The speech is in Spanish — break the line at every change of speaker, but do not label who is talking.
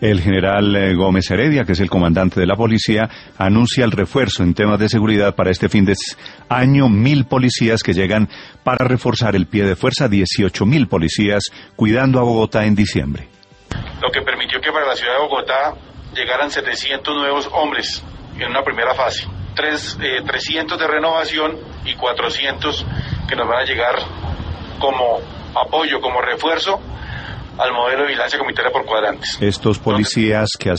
El general Gómez Heredia, que es el comandante de la policía, anuncia el refuerzo en temas de seguridad para este fin de año. 1.000 policías que llegan para reforzar el pie de fuerza, 18.000 policías cuidando a Bogotá en diciembre.
Lo que permitió que para la ciudad de Bogotá llegaran 700 nuevos hombres en una primera fase. 300 de renovación y 400 que nos van a llegar como apoyo, como refuerzo al modelo de vigilancia comunitaria por cuadrantes.
Estos policías que